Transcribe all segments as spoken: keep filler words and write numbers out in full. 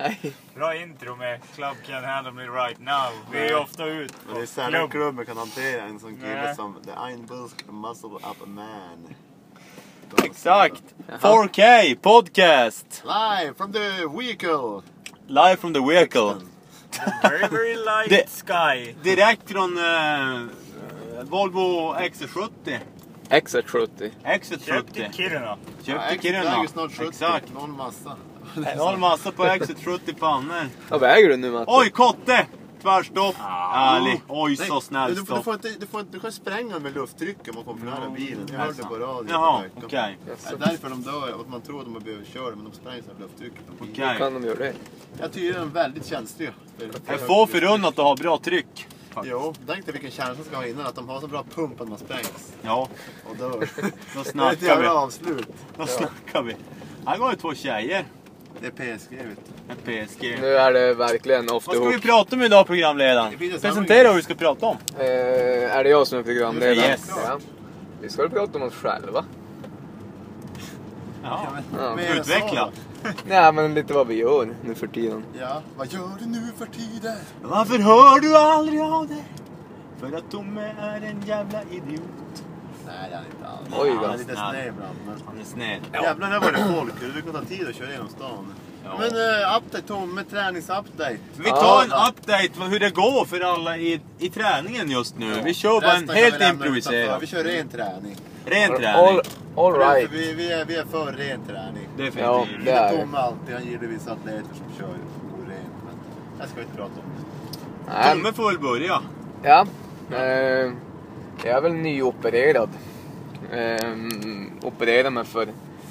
Nej. Bra intro med Club Can Handle Me Right Now. Vi är ofta ut på Det är sällan klubb. klubben kan hantera en sån kille Nej. som The Einbusk Muscle Up a Man. Exakt! four K podcast! Live from the vehicle! Live from the vehicle. Very, very light Det- sky. Direkt från uh, Volvo X C sjuttio. X sjuttio. X C Köpt sjuttio. i Kiruna. Köpte Jag Kiruna. äger snart sjuttio. Exakt. Någon massa. Jag har en massa på X C sjuttio pannor. Vad väger du nu, Matte? Oj, kotte! Tvärstopp. Ah. Ärlig. Oj, så Nej, snäll du, du, stopp. får inte, du, får inte, du kan spränga med lufttryck om man kommer nära bilen. Jag hörde på radio. Jaha, på okej. Det är därför de dör, att man tror att de har blivit körda, men de sprängs av lufttrycket. Okej. Kan de göra det? Jag tycker de är väldigt känsliga. Jag får förunnat att ha bra tryck. Jo, tänk dig vilken känsla ska ha innan, att de har så bra pump att man sprängs Ja, och dör. då Det är ett snackar jävla vi. avslut. Då snackar vi. Här går det två tjejer. Det är P S G, vet du. Med P S G. Nu är det verkligen off the Vad ska vi hook. prata om idag, programledaren? Det blir detsamma. Presentera vad vi ska prata om. Eh, är det jag som är programledare? Yes. Ja. Vi ska väl prata om oss själva. Ja. Ja. Mer än så Utveckla. då. Nej, men lite vad vi gör nu för tiden. Ja, vad gör du nu för tiden? Varför hör du aldrig av dig? För att Tomme är en jävla idiot. Nej, det är han inte alls. Oj, Han då. är lite sned ibland. Men... Han är snäll. Jävlar, när var det folk? Det kan ta tid att köra genom stan. Ja. Men uh, update, Tomme, träningsupdate. Vi tar en update på hur det går för alla i, i träningen just nu. Vi kör bara en Resten kan helt vi lämna improviserad. utanför. Vi kör ren träning. Ren All, träning. all right. Vi, vi, är, vi är för ren träning. Ja, Definitivt. det är det. Tomme alltid, han gillar vissa atleter som kör orent. Men det ska vi inte prata om. Nej, Tomme får väl börja. ja. Eh, jag är väl nyopererad. Eh, opererade mig för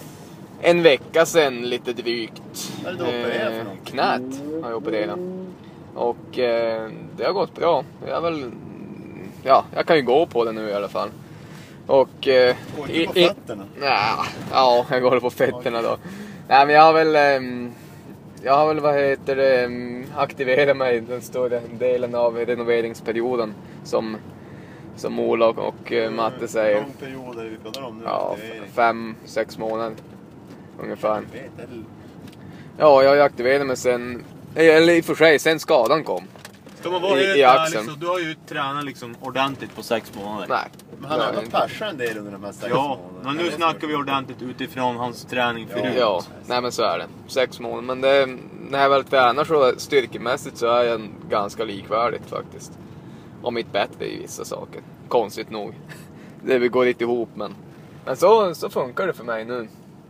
en vecka sedan, lite drygt. Vad är det du opererar för något? Knät har jag opererat. Och eh, det har gått bra. Jag är väl... Ja, jag kan ju gå på det nu i alla fall. Och... Eh, Går inte på i- i- fötterna? Ja, ja, jag går på fötterna då. Nej, men jag har väl... ehm, Jag har väl, vad heter det, ehm, aktiverat mig den större delen av renoveringsperioden. Som, som Ola och, och eh, Matte säger. Lång period är det vi pratar om nu. Ja, aktivering. fem, sex månader. Ungefär. Jag vet, eller... Ja, jag har ju aktiverat mig sen... Eller i och för sig, sen skadan kom. Ska man vara I- helt i ärlig axeln. så du har ju tränat liksom ordentligt på sex månader. Nej. Men han har jag ändå inte. persat en del under de här sex Ja, månaderna. men nu snackar vi ordentligt utifrån hans träning förut. Ja, nej men så är det. Sex månader. Men det, när jag väl tränar så styrkemässigt så är jag ganska likvärdigt faktiskt. Och mitt bättre i vissa saker. Konstigt nog. Det går inte ihop, men... Men så, så funkar det för mig nu.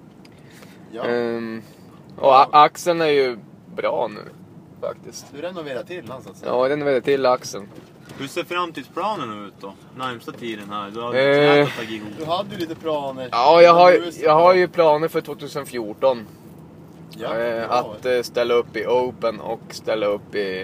Ja, Ehm, och a- axeln är ju bra nu faktiskt. du renoverar till han så att säga. Ja, den är till axeln. Hur ser framtidsplanen ut då? Närmsta tiden här. Du har Eh. knät att ta ihop. Du hade ju lite planer. Ja, jag har, Du- jag har ju planer för tjugofjorton. Ja, eh, bra. att eh, ställa upp i Open och ställa upp i...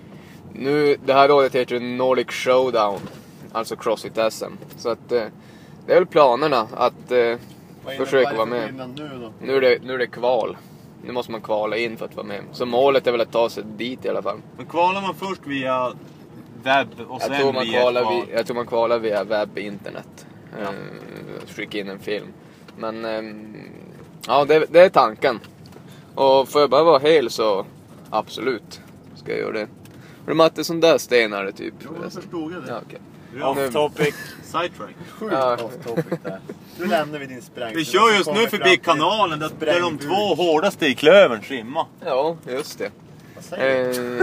Nu, det här året heter det Nordic Showdown. Alltså Crossfit S M. Så att eh, det är väl planerna att eh, Vad innebär försöka det vara för med. skillnad nu då? Nu är, det, nu är det kval. Nu måste man kvala in för att vara med. Så målet är väl att ta sig dit i alla fall. Men kvalar man först via webb och Jag sen tror man via kvalar, kval? via, jag tror man kvalar via webb, internet. Ja. Eh, skicka in en film. Men ehm, ja, det, det är tanken. Och får jag bara vara hel så absolut ska jag göra det. Och det är Matte sån där stenare typ. Jo, jag förstod jag det. Ja, okej. Off topic. Sidetrack. Sjukt Ja. off topic där. Nu lämnar vi din spräng. Vi kör just nu förbi kanalen där, där de två hårdaste i klövern simmar. Ja, just det. Vad säger du? Eh,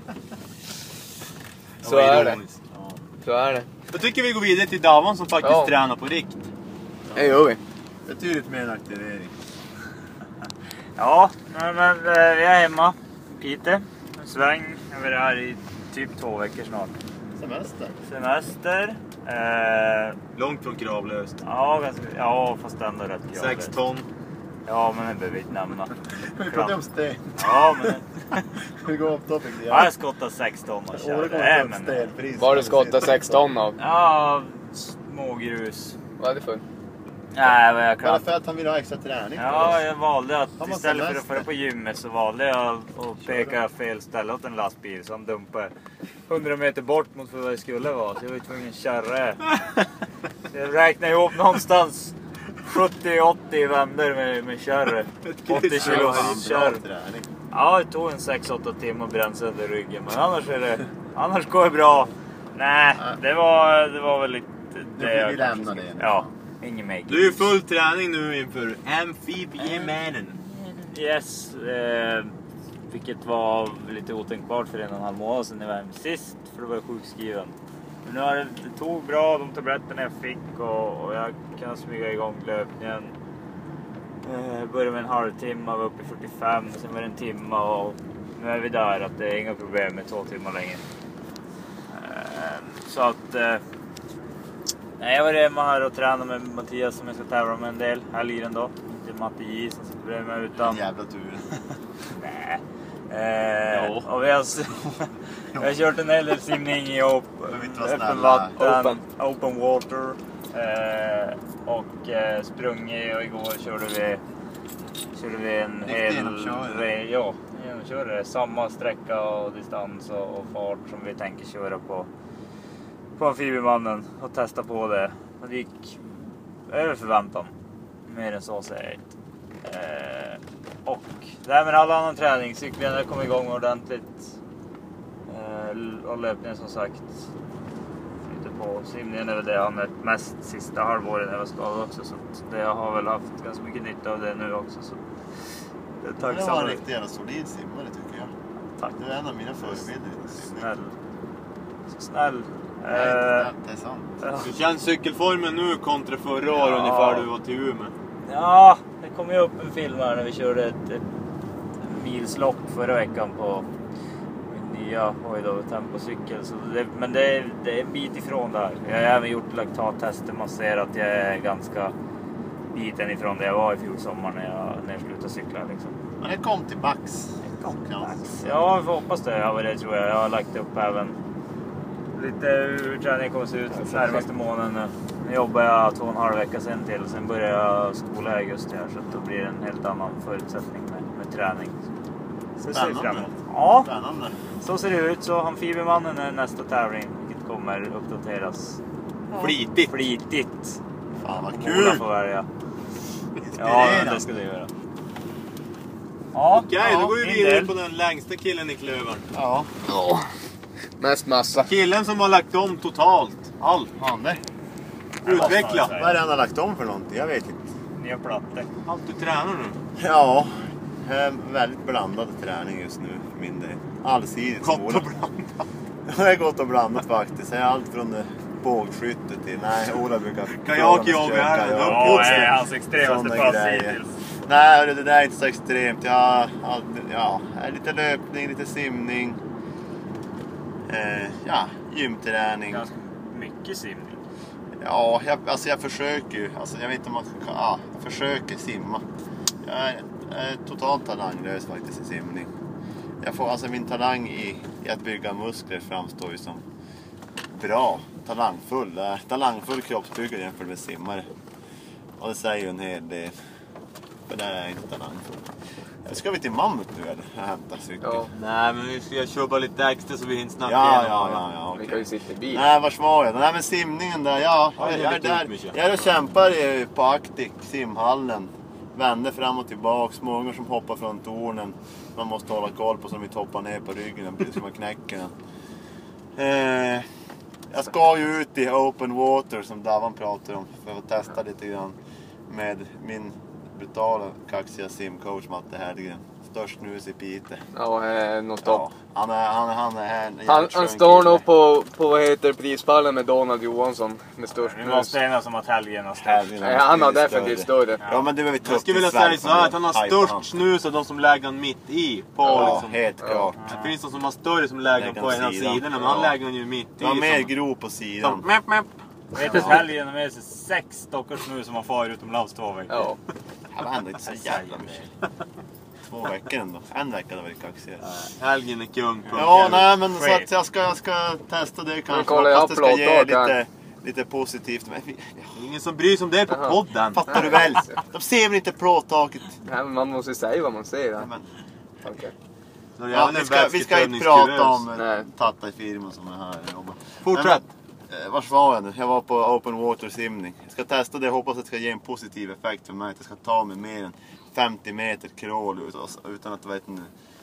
så var är det. ironiskt. Ja. Så är det. Jag tycker vi går vidare till Davan som faktiskt Ja. tränar på rikt. Det gör vi. Betydligt mer än aktivering. Ja, men, men eh, vi är hemma. Piteå. En sväng. Jag är här i typ två veckor snart. Semester. Semester. Eh, Långt från kravlöst. ja, ganska, ja, fast ändå rätt grader. Sex ton. Ja, men det behöver vi inte nämna. Vi pratar om sten. Ja, men... Vi går off topic. Ja, jag skottar sex ton och Året kör. går Nej, upp men... stelpris. Vad har du skottat sex ton av? Ja, smågrus. Vad är det för? Nej, vad jag Bara kan. för att han vill ha extra träning. Ja, jag valde att Han var istället för att semester. fara på gymmet så valde jag att peka fel ställe åt en lastbil som dumpade hundra meter bort mot vad det skulle vara. Så jag var tvungen att köra. Så jag räknade ihop någonstans sjuttio åttio vändor med, med kärre. åttio kilos Bra kärr. träning. Ja, det tog en sex åtta timmar att bränna sönder ryggen. Men annars är det... Annars går det bra. Nej, det var, det var väl lite... Nu Det får vi lämna det. Ja, ingen make. Du är full träning nu inför Amphibiemannen. Yes, eh, vilket var lite otänkbart för en och en halv månad sedan jag var hemma sist, för då var jag sjukskriven. Men nu har det, det tog bra de tabletterna jag fick och, och jag kan smyga igång löpningen. Eh, började med en halvtimme, var uppe i fyrtiofem, sen var det en timme och nu är vi där att det är inga problem med två timmar längre. Eh, så att... Eh, nej, jag var hemma här och tränade med Mattias som jag ska tävla med en del helgen då. Inte Matte J som sitter bredvid mig utan... Jävla tur. Nej. Eh, och vi har, vi har kört en hel del simning i op, öppen vatten, open, open water. Eh, och eh, sprungit och igår körde vi, körde vi en hel... Genomkörare. Ja, genomkörare. Samma sträcka och distans och, och fart som vi tänker köra på. På Amfibiemannen och testa på det. Och det gick över förväntan. Mer än så säger jag inte. Eh, och det här med all annan träning. Cyklingen har kommit igång ordentligt. Eh, och löpningen som sagt. Flyter på. Simningen är väl det jag har mött mest sista halvåret när jag var skadad också. Så det jag har väl haft ganska mycket nytta av det nu också. Så det är tacksam. Det var en riktigt jävla solid simmare tycker jag. Tack. Du är en av mina förebilder i simning. Snäll. Så snäll. Nej, det är sant. Ja. Hur känns cykelformen nu kontra förra året Ja. ungefär du var till Umeå? Ja, det kom ju upp en film här när vi körde ett, ett milslopp förra veckan på min nya Hojdov tempocykel. Så det, men det är, det är en bit ifrån där. Jag har även gjort laktattester. Man ser att jag är ganska biten ifrån där jag var i fjol sommar när jag, när jag slutade cykla. Liksom. Men det kom till Bax. Ja, vi får hoppas det. Ja, det tror jag. Jag har lagt upp även lite hur träningen kommer se ut närmaste månaden. Nu jobbar jag två och en halv vecka sen till. Sen börjar jag skola i augusti här. Så då blir det en helt annan förutsättning med, med träning. Så det ser vi fram emot. Ja, Spännande. så ser det ut. Så Amfibiemannen är nästa tävling. Vilket kommer uppdateras Flitigt. flitigt. Fan vad Ola kul! får välja. Ja, Inspirerande. det ska det göra. Ja, Okej, ja, då går vi min vidare del. på den längsta killen i klövern. Ja, Ja, mest massa. Killen som har lagt om totalt. Allt. han det. Utveckla. Vad är det han har lagt om för någonting? Jag vet inte. Nya plattor. Allt du tränar nu. Ja, eh, väldigt blandad träning just nu för min del. Allsidigt. Gott som och Ola. blandat. Det är gott och blandat faktiskt. Det är allt från det bågskytte till... Nej, Ola brukar... Kajak, yoga, köra här. kajak. Ja, Just det det. är hans extremaste Såna pass grejer. hittills. Nej, hörru, det där är inte så extremt. Jag, ja, ja, lite löpning, lite simning. Eh, ja, gymträning. Ganska mycket simning. Ja, jag, alltså jag försöker ju. Alltså jag vet inte om man ska... Ja, jag försöker simma. Jag är, jag är totalt talanglös faktiskt i simning. Jag får, alltså min talang i, i att bygga muskler framstår ju som bra. Talangfull. Jag är talangfull kroppsbyggare jämfört med simmare. Och det säger ju en hel del. För där är jag inte talangfull. Ska vi till Mammut nu eller? Jag hämtar cykeln. Ja, Nej, men vi ska köra bara lite extra så vi hinner snabbt Ja, igenom ja, alla. ja, ja, vi okej. kan ju sitta i bil. Nej, vars var jag? Nej, men simningen där, ja. Ja, det är jag, är lite där. utmycket. Jag är och kämpar eh, på Actic, simhallen. Vänder fram och tillbaka, småungar som hoppar från tornen. Man måste hålla koll på så de inte hoppar ner på ryggen, precis som man knäcker den. Eh, jag ska ju ut i open water som Davan pratar om för att testa lite grann med min brutala kaxiga simcoach Matte Hellgren. Störst snus i Piteå. Ja, eh, något stopp. Ja, han är, han är, han är en Han, jävligt skön han står kille. nog på, på vad heter prispallen med Donald Johansson med störst Vi mus. måste ena som att helgen har ställt. Helgen. Nej, han har definitivt större. Ja, men det behöver vi ta Jag upp skulle i vilja säga Sverige så här att som han har hype störst han. snus av de som lägger han mitt i. På, Ja, liksom. helt klart. Det finns de som har större som lägger han Lägger på han ena sidan. sidan, men Ja. han lägger han ju mitt i. Det var mer som- grov på som, sidan. mäpp, mäpp. Vet att helgen har med sig sex stockars nu som har farit utomlands två veckor. Ja. Det var ändå inte så jävla mycket. Två veckor ändå. En vecka hade varit kaxigare. Helgen är kung. Ja, nej men så att jag ska, jag ska testa det kanske. kollar jag Hoppas det ska ge plåttak här. lite, lite positivt. Men vi- Det är ingen som bryr sig om det på Jaha. podden. fattar du väl? De ser väl inte plåttaket? Nej, men man måste säga vad man säger. Ja, Ja. men, Okej. Så ja, jävla vi, ska, vi ska inte prata om Nej. eh, Tatta i firman som är här och jobbar. Fortsätt. Men, eh, vars var jag nu? Jag var på open water simning. Jag ska testa det. Jag hoppas att det ska ge en positiv effekt för mig. Att jag ska ta mig mer än femtio meter crawl ut- utan att vet, ni,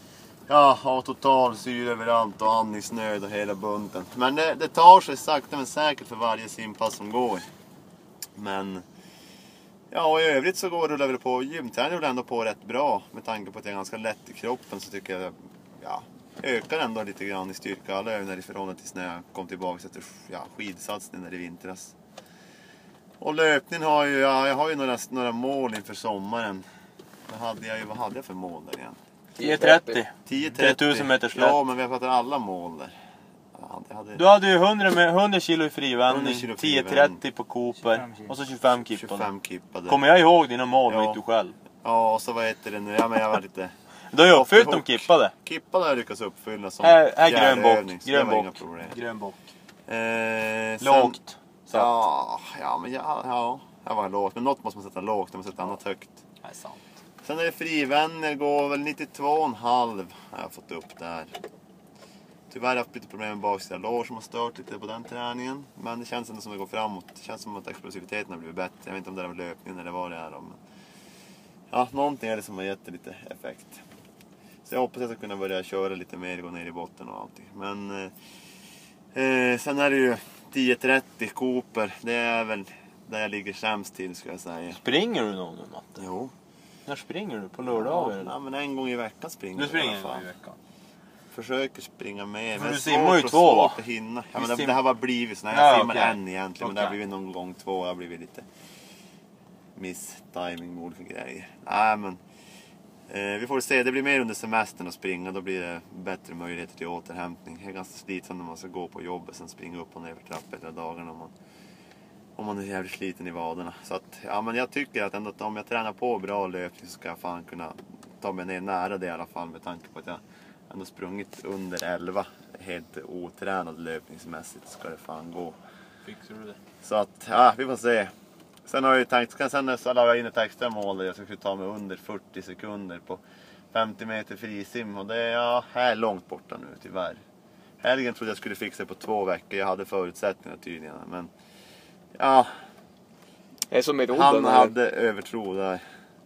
Ja, och total syre överallt och andningsnöd och hela bunten. Men det, det tar sig sakta men säkert för varje simpass som går. Men ja, och i övrigt så går det väl på. Gymträning ändå på rätt bra. Med tanke på att jag är ganska lätt i kroppen så tycker jag ja, ökar ändå lite grann i styrka alla övningar i förhållande till när jag kom tillbaka efter ja, skidsatsningen i vintras. Och löpningen har ju, ja, jag har ju några, några mål inför sommaren. Vad hade jag ju, vad hade jag för mål där igen? tio trettio. tio tre tusen meters lätt. Ja, men vi har pratat alla mål där. Jag hade Du hade ju hundra, med, hundra kilo i hundra frivändning, kilo tio frivändning. trettio på Cooper och så tjugofem kippade. tjugofem kippade. Kommer jag ihåg dina mål, Ja. vet du själv? Ja, och så vad heter det nu? Ja, men jag var lite... Du har ju uppfyllt Off the de hook. kippade. Kippade har jag lyckats uppfylla som Här, här fjärde grön bock, övning, så det grön var inga bock, problem. grön bock. Eh, sen- Lågt. Så. Ja, ja, men ja, ja, jag var lågt. Men något måste man sätta lågt, man måste sätta annat högt. Nej, sant. Sen är det frivänner, går väl nittiotvå komma fem har jag fått upp där. Tyvärr har jag haft lite problem med baksida lår som har stört lite på den träningen. Men det känns ändå som det går framåt. Det känns som att explosiviteten har blivit bättre. Jag vet inte om det är med löpningen eller vad det är. Men ja, någonting är det som har gett det lite effekt. Så jag hoppas att jag ska kunna börja köra lite mer, gå ner i botten och allting. Men eh, eh, sen är det ju tio trettio Cooper. Det är väl där jag ligger sämst till, ska jag säga. Springer du någon nu, Matte? Jo. När springer du? På lördagar Ja, eller? ja, men en gång i veckan springer Du jag i springer alla en fall. gång i veckan. Försöker springa med. Men det du är simmar ju svårt två, och va? svårt att hinna. Ja, Du men det, sim- det har bara blivit så. Nej, Ja, jag simmar okej. en egentligen. Men det har Okej. blivit någon gång två. Det har blivit lite miss-timing med olika grejer. Nej, men eh, vi får se. Det blir mer under semestern att springa. Då blir det bättre möjligheter till återhämtning. Det är ganska slitsamt när man ska gå på jobbet. Sen springa upp och ner för trappor hela dagarna. Om man, om man är jävligt sliten i vaderna. Så att, ja, men jag tycker att ändå att om jag tränar på bra löpning så ska jag fan kunna ta mig ner nära det i alla fall. Med tanke på att jag ändå sprungit under elva. Helt otränad löpningsmässigt ska det fan gå. Fixar du det? Så att, ja, vi får se. Sen har jag ju tänkt, sen så la jag in ett extra mål där jag skulle ta mig under fyrtio sekunder på femtio meter frisim. Och det är, ja, här långt borta nu tyvärr. Helgen trodde jag skulle fixa det på två veckor. Jag hade förutsättningar tydligen. Men ja, Det är som med han rodden här. hade övertro där.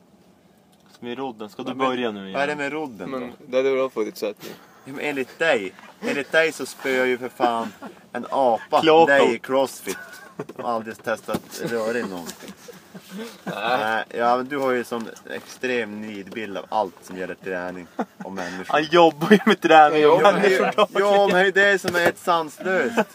Med rodden, ska du Men- börja nu igen? Vad är det med rodden då? Men det hade bra förutsättning. Ja, men enligt dig, enligt dig så spöar jag ju för fan en apa Klockan. dig i crossfit. Jag har aldrig testat röra i någonting. Nej, ja, men du har ju sån extrem nidbild av allt som gäller träning och människor. Han jobbar ju med träning och Ja, men människor. Ja, men det är det som är ett sanslöst.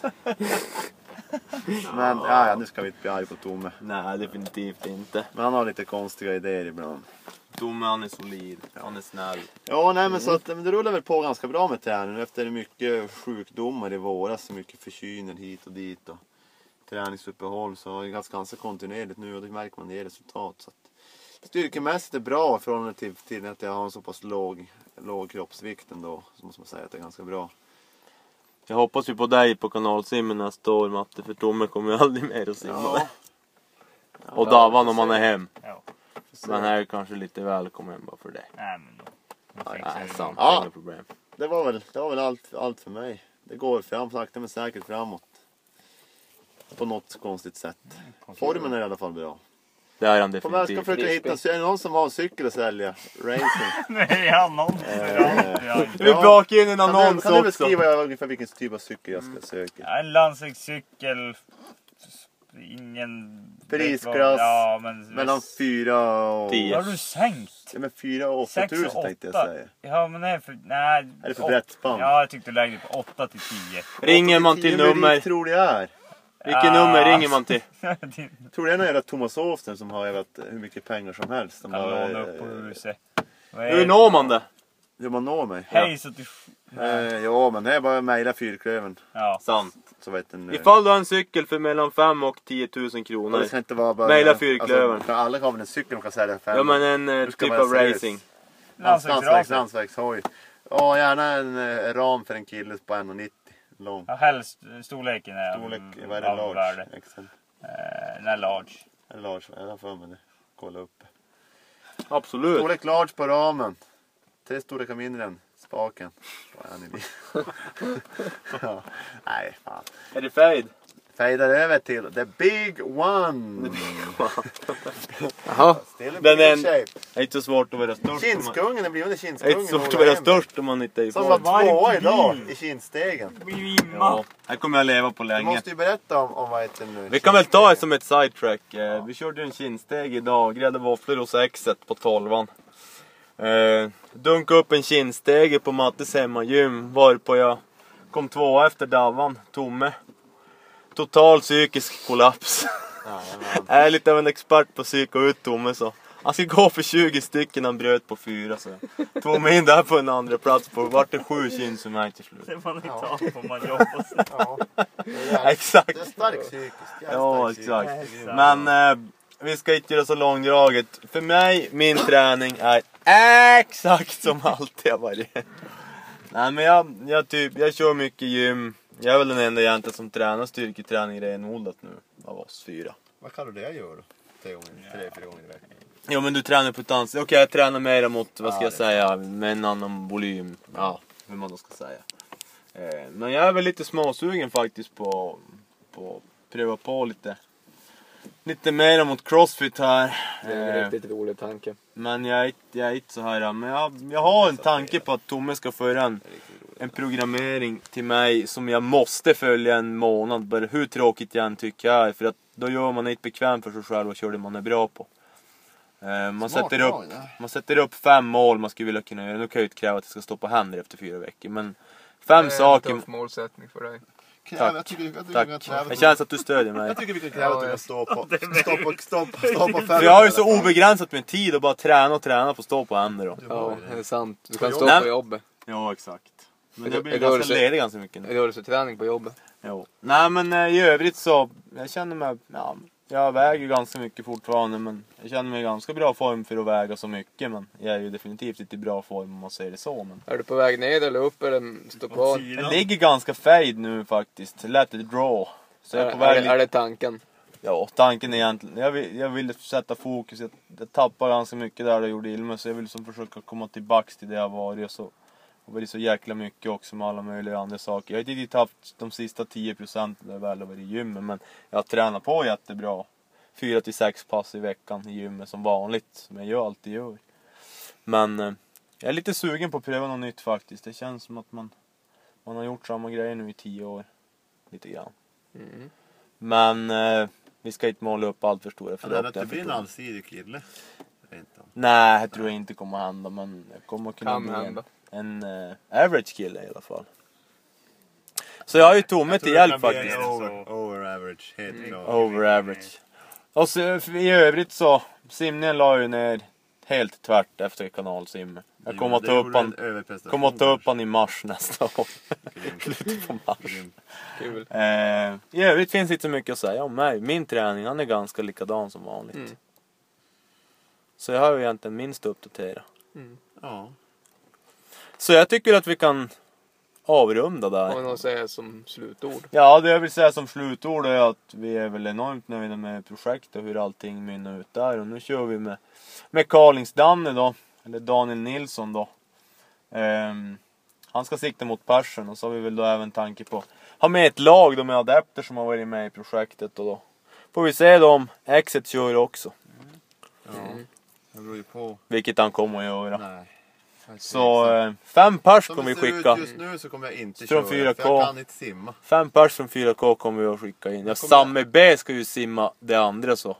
Men ja, ja, nu ska vi inte bli arg på Tomme. Nej, definitivt inte. Men han har lite konstiga idéer ibland. Tomme, han är solid. Han är snäll. Ja, nej, men så att, men det rullar väl på ganska bra med träningen efter mycket sjukdomar i våras, mycket förkylningar hit och dit och träningsuppehåll, så är det ganska, ganska kontinuerligt nu och det märker man i resultat. Så att styrkemässigt är bra i förhållande till, till att jag har en så pass låg, låg kroppsvikt ändå, så måste man säga att det är ganska bra. Jag hoppas ju på dig på kanalsimmen nästa år, Matte, för Tomme kommer ju aldrig mer att simma. Ja. Och Davan om han är hem. Ja. Men här är kanske lite välkommen bara för det. Nej, men då. då fixar Nej, vi sant. det. Ja. Inga problem. Det var väl, det var väl allt, allt för mig. Det går fram sakta men säkert framåt. På något konstigt sätt. Formen är i alla fall bra. Det är han På väg ska definitivt. försöka hitta, så är det någon som har en cykel att sälja? Racing. Nej, annons. Ja, Vi bakar in en Kan du, annons kan du också. beskriva ungefär vilken typ av cykel jag ska söka? ja, en landsvägscykel. Ingen... Prisklass. Ja, men... Mellan fyra och... Tio. Har du sänkt? Ja, men fyra och åtta Sex och tusen tänkte jag åtta. säga. Ja, men nej, för... Nej. Är det för åt- brett spann? Ja, jag tyckte du lägger på åtta till tio. Ringer man Tio till merit nummer? tror det är. Vilket Ja. nummer ringer man till? Tror det är någon jävla Thomas Åfsten som har jävlat hur mycket pengar som helst. De Kan har, låna upp på eh, huset. Vad är- Hur når man det? Hur man når mig? Hej så du... Eh, ja, men det är bara att mejla Fyrklövern. Ja. Sant. Så vet den, eh, Ifall du har en cykel för mellan fem och tio tusen och kronor. det ska inte vara bara... Mejla Fyrklövern. Alltså, för alla har väl en cykel man kan sälja fem. Ja, men en eh, Du ska typ vara av seriös. racing. Landsvägs, Landsvägsracer. landsvägshoj. Ja, gärna en eh, ram för en kille på en komma nittio lång. Ja, helst storleken är Storlek, mm, vad är det? av Large? värde. Excel. Eh, den är large. Eller large, jag har för mig det. Kolla upp. Absolut. Storlek large på ramen. Tre storlekar mindre än spaken. Vad är ni? Ja. Nej, fan. Är det fade? Fejdar över till the big one. Jaha. Still in Den är en- shape. Det är inte så svårt att vara störst. om man- Kindskungen, det blir ju Det är kindskungen. inte svårt att vara störst om man inte är i Som form. var tvåa idag i kindstegen. Det blir ju Ja, imma. här kommer jag leva på Du länge. måste ju berätta om, om vad heter det nu. Vi kan väl ta det som ett sidetrack. Eh, Vi körde en kindsteg idag, grädde våfflor hos exet på tolvan. Eh, dunka upp en kindstege på Mattes hemmagym, varpå jag kom tvåa efter Davan, Tomme. Total psykisk kollaps. Jag är lite av en expert på att psyka ut Tomme så. Han ska gå för tjugo stycken, han bröt på fyra så. Jag tog mig in där på en andra plats på, vart det sju kind som jag till slut. Det får ni ta om man jobbar sig. Ja. Det är jävligt- Exakt. Det är starkt psykiskt. jävligt Ja, starkt exakt. psykiskt. Men eh, vi ska inte göra så långdraget. För mig, min träning är exakt som alltid har varit. Nej men jag, jag, typ, jag kör mycket gym. Jag är väl den enda egentligen som tränar styrketräning renodlat nu av oss fyra. Vad kallar du det jag gör då? Tre, gånger, tre, fyra gånger i veckan. Jo men du tränar på ett annat sätt. Okej jag tränar mer mot, vad ska Ja, jag det- säga, med en annan volym. Ja, hur man då ska säga. Eh, men jag är väl lite småsugen faktiskt på, på att pröva på lite. Lite mer mot crossfit här. Det är Eh, en riktigt rolig tanke. Men jag är inte, jag är inte så här. Men jag, jag har en tanke på att Tomme ska föra en, en programmering till mig som jag måste följa en månad. Bara hur tråkigt jag än tycker jag är. För att då gör man inte bekvämt för sig själv och kör det man är bra på. Eh, man, Smart sätter upp, val, ja. man sätter upp fem mål man skulle vilja kunna göra. Nu kan jag ju inte kräva att jag ska stå på händer efter fyra veckor. Men fem Det är saker. en tuff målsättning för dig. Kräv, jag tycker, jag tycker vi Tack. kan kräva Det känns att du stödjer mig. Jag tycker vi kan kräva att du Ja, kan stå på, stå på, stå på, stå på fem. För jag har ju så obegränsat med tid och bara träna och träna på att stå på händer då. Ja, det är sant. Du kan På stå jobbet. på jobbet. Ja exakt. Men Är jag det- blir är det vad ganska du säger? ledig ganska mycket nu. Är det så träning på jobbet? Jo. Nej men eh, i övrigt så, jag känner mig, ja, jag väger ganska mycket fortfarande men jag känner mig i ganska bra form för att väga så mycket men jag är ju definitivt inte i bra form om man säger det så men. Är du på väg ner eller upp eller står kvar? Jag ligger ganska fejd nu faktiskt, let it draw. Så jag är Är, på är, väg det, är lite, det tanken? ja tanken är egentligen, jag vill, jag vill sätta fokus, jag, jag tappade ganska mycket där jag gjorde Ilme så jag vill som försöka komma tillbaks till det jag varit och så. Och det är så jäkla mycket också med alla möjliga andra saker. Jag har inte riktigt haft de sista tio procent när jag väl har varit i gymmet men jag har tränat på jättebra. Fyra till sex pass i veckan i gymmet som vanligt, som jag gör alltid gör. Men eh, jag är lite sugen på att pröva något nytt faktiskt. Det känns som att man, man har gjort samma grejer nu i tio år. Lite grann. Mm. Men eh, vi ska inte måla upp allt för stora Men är det att förhoppningar. du blir en förstår. allsidig kille? Rent av. Nej, jag tror jag inte kommer hända. Men jag kommer kunna Kan bli en, hända. en eh, average kille i alla fall. Så jag har ju Tomme Jag till tror det hjälp kan bli faktiskt. en Over, over average, helt klart. Over average. Och så, i övrigt så, simningen la ju ner helt tvärt efter kanalsimmen. Jag kommer att ta upp han, kommer att ta upp han i mars nästa år. Slutet på mars. Kul. Eh, I övrigt finns inte så mycket att säga om mig. Min träning, han är ganska likadan som vanligt. Mm. Så jag har ju egentligen minst att uppdatera. Ja. Så jag tycker att vi kan avrunda där. Har vi något att säga som slutord? Ja, det jag vill säga som slutord är att vi är väl enormt nöjda med projektet och hur allting mynnar ut där. Och nu kör vi med, med Karlings-Danne då, eller Daniel Nilsson då. Ehm, han ska sikta mot Persen och så har vi väl då även tanke på ha med ett lag då med adepter som har varit med i projektet och då får vi se då om Exet kör också. Ja. Det beror ju på. Vilket han kommer att göra. Nej. Så eh, fem pers Som kommer det vi ser skicka. ut just nu så kommer jag inte Från köra. fyra K. För jag kan inte simma. Fem pers från fyra K kommer vi att skicka in. Ja, kommer- Samme B ska ju simma det andra så.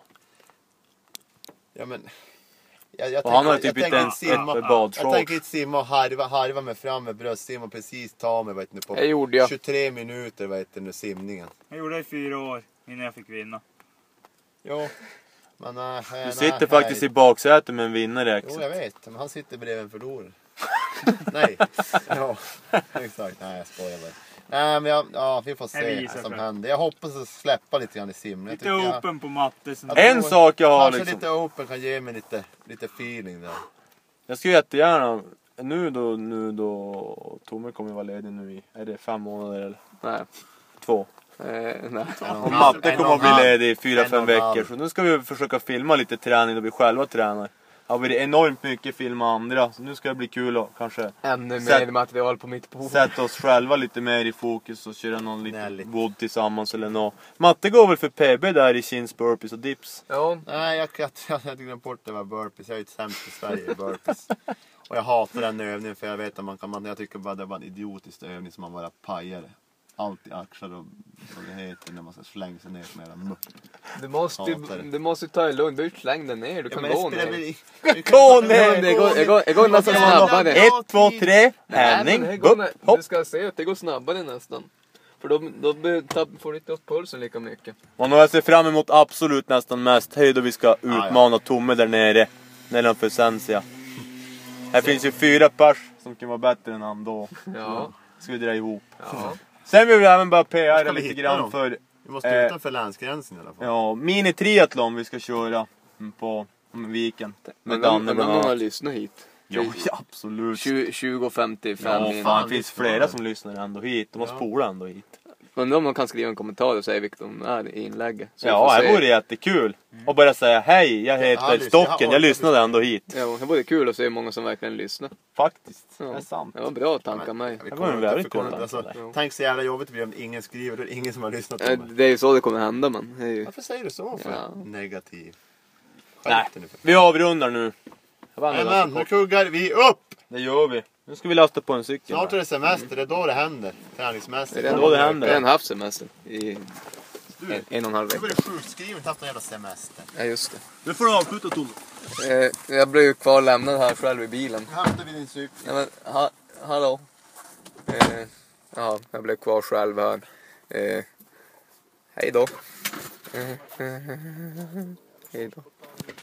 Ja men. Jag, jag Och han har tänker- typ jag inte tänker ens simma- ett Jag badshorts. tänker inte simma och harva, harva mig fram med bröstsim och precis ta mig vet ni, på Det gjorde jag. tjugotre minuter vet ni, simningen. Jag gjorde det i fyra år innan jag fick vinna. Jo. Men nej, nej, Du sitter nej, faktiskt i baksätet med en vinnare Jo jag Exet. vet, men han sitter bredvid en förlorare. Nej, ja, exakt. Nej jag skojar bara. Nej men jag, ja, vi får Jag se visar vad som för. händer. Jag hoppas att släppa lite grann i simning. Jag Lite tycker jag- open på matte. Som jag En tror- sak jag har Kanske liksom. lite open kan ge mig lite, lite feeling där. Jag skulle jättegärna, nu då, nu då, Tomme kommer vara ledig nu i, är det fem månader eller Nej. två? Eh, nej. Och Matte kommer att bli ledig i fyra, En fem och en halv. veckor. Så nu ska vi försöka filma lite träning då vi själva tränar. har varit enormt mycket film och andra. Så nu ska det bli kul att kanske Ännu Sätt- mer material på mitt bord. sätta oss själva lite mer i fokus och köra någon liten Nälligt. wood tillsammans eller något. Matte går väl för P B där i chins, burpees och dips. Ja, Nej, jag, jag, jag hade glömt bort det var burpees. Jag är ju sämst i Sverige i burpees. Och jag hatar den övningen för jag vet att man kan, man, jag tycker bara det var en idiotisk övning som man bara pajar. Allt i axlar och vad det heter när man ska slänga sig ner med hela mupp. du måste ju Hatar det. du måste ju ta det lugnt. Du släng den ner. Du kan men det gå spelar ner. väl i- Gå ner! Det går, det går, det går nästan Jävlar. snabbare. Ja. Ett, två, tre, Nej, men det Henning, går upp, nä- hopp. Du ska se att det går snabbare nästan. För då, då be- tapp- får du inte upp pulsen lika mycket. Och nu jag ser fram emot absolut nästan mest höjd och vi ska utmana Tomme där nere. Nedanför Sensia. Här finns ju fyra pers som kan vara bättre än han då. Ja. Ska vi dra ihop. Ja. Sen vill vi även bara Var P R ska vi lite hitta grann dem? för Vi måste Eh. utanför länsgränsen i alla fall. ja, mini-triathlon vi ska köra på om viken. Med Men Danne om bland någon har annat. lyssnat hit. Ja, ja, absolut. tjugo, tjugo femtiofem Ja, in. fan, in. det finns flera som lyssnar ändå hit. De har Ja. spolat ändå hit. Undrar om de kan skriva en kommentar och säga vilka de är i inlägget. Så vi Ja, får det se. vore jättekul. Och bara säga hej, jag Ja, heter lyssna. Stocken. Ja, Jag lyssnade ändå hit. Ja, det vore kul att se hur många som verkligen lyssnar. Faktiskt. Ja. Det är sant. Det var bra tankar mig. Vi Det kommer var en inte väldigt förklara bra det. Alltså, tanke där. tänk så jävla jobbigt det blir om ingen skriver. Då är det ingen som har lyssnat på Eh, mig. Det är ju så det kommer hända, men det är ju... Varför säger du så för? Ja. Negativ. Nej, Skärp dig nu för- vi avrundar nu. Jag vann Men, ganska men nu kort. kuggar vi upp! Det gör vi. Nu ska vi lasta på en cykel. Snart är här. det semester, det är då det händer. Det Träningsmässigt. är då det händer. Vi har haft semester i en, en och en halv Du var vecka. ju sjukskriven, inte haft någon jävla semester. Ja, just det. Nu får du avsluta Tomme. Eh, jag blev ju kvar lämnad här själv i bilen. Hämtar vi din cykel. Ja, men, ha, hallå? Eh, ja, jag blev kvar själv här. Eh, hej då. Hej då.